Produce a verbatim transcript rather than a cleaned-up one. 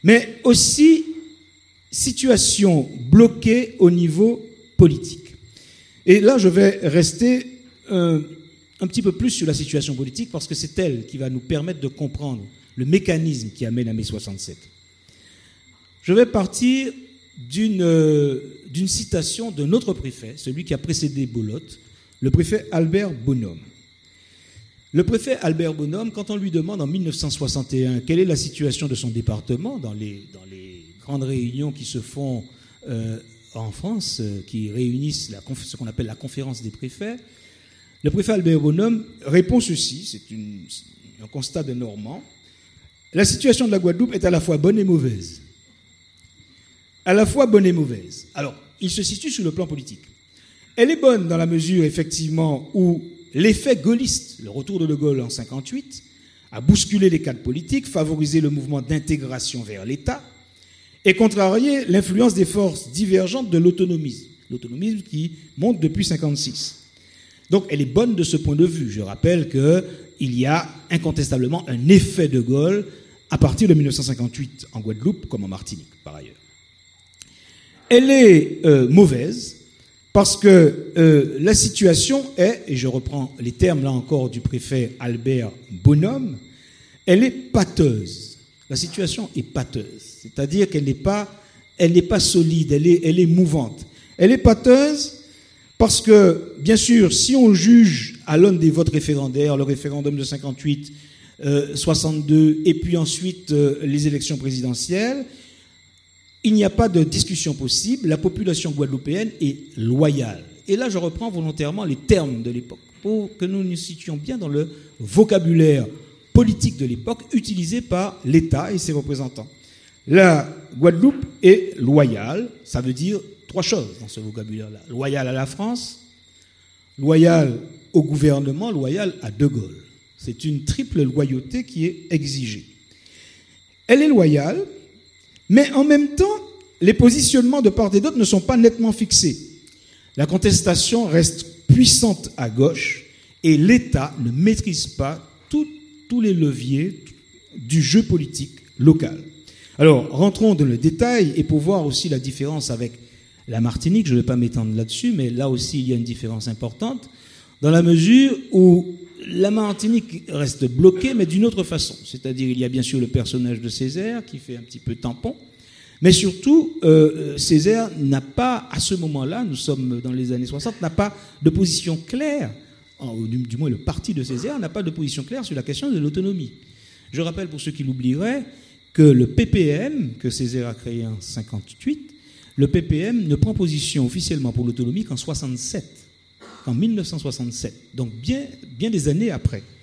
mais aussi situation bloquée au niveau politique. Et là, je vais rester euh, un petit peu plus sur la situation politique parce que c'est elle qui va nous permettre de comprendre le mécanisme qui amène à mai soixante-sept. Je vais partir d'une, euh, d'une citation d'un autre préfet, celui qui a précédé Bolotte, le préfet Albert Bonhomme. Le préfet Albert Bonhomme, quand on lui demande en mille neuf cent soixante et un quelle est la situation de son département dans les, dans les grandes réunions qui se font euh, en France, euh, qui réunissent la, ce qu'on appelle la conférence des préfets, le préfet Albert Bonhomme répond ceci, c'est une, un constat de Normand: la situation de la Guadeloupe est à la fois bonne et mauvaise. À la fois bonne et mauvaise. Alors, il se situe sur le plan politique. Elle est bonne dans la mesure, effectivement, où l'effet gaulliste, le retour de De Gaulle en cinquante-huit, a bousculé les cadres politiques, favorisé le mouvement d'intégration vers l'État et contrarié l'influence des forces divergentes de l'autonomisme, l'autonomisme qui monte depuis cinquante-six. Donc elle est bonne de ce point de vue. Je rappelle qu'il y a incontestablement un effet De Gaulle à partir de mille neuf cent cinquante-huit en Guadeloupe comme en Martinique, par ailleurs. Elle est euh, mauvaise parce que euh, la situation est, et je reprends les termes là encore du préfet Albert Bonhomme, elle est pâteuse. La situation est pâteuse, c'est-à-dire qu'elle n'est pas, elle n'est pas solide, elle est, elle est mouvante. Elle est pâteuse parce que, bien sûr, si on juge à l'aune des votes référendaires, le référendum de cinquante-huit, euh, soixante-deux, et puis ensuite euh, les élections présidentielles, il n'y a pas de discussion possible. La population guadeloupéenne est loyale. Et là, je reprends volontairement les termes de l'époque pour que nous nous situions bien dans le vocabulaire politique de l'époque utilisé par l'État et ses représentants. La Guadeloupe est loyale, ça veut dire trois choses dans ce vocabulaire-là. Loyale à la France, loyale au gouvernement, loyale à De Gaulle. C'est une triple loyauté qui est exigée. Elle est loyale, mais en même temps, les positionnements de part et d'autre ne sont pas nettement fixés. La contestation reste puissante à gauche et l'État ne maîtrise pas tout, tous les leviers du jeu politique local. Alors, rentrons dans le détail et pour voir aussi la différence avec la Martinique, je ne vais pas m'étendre là-dessus, mais là aussi il y a une différence importante, dans la mesure où la Martinique reste bloquée, mais d'une autre façon. C'est-à-dire, il y a bien sûr le personnage de Césaire qui fait un petit peu tampon, mais surtout, euh, Césaire n'a pas, à ce moment-là, nous sommes dans les années soixante, n'a pas de position claire, ou du, du moins le parti de Césaire n'a pas de position claire sur la question de l'autonomie. Je rappelle pour ceux qui l'oublieraient que le P P M, que Césaire a créé en cinquante-huit, le P P M ne prend position officiellement pour l'autonomie qu'en soixante-sept, en mille neuf cent soixante-sept, donc bien, bien des années après.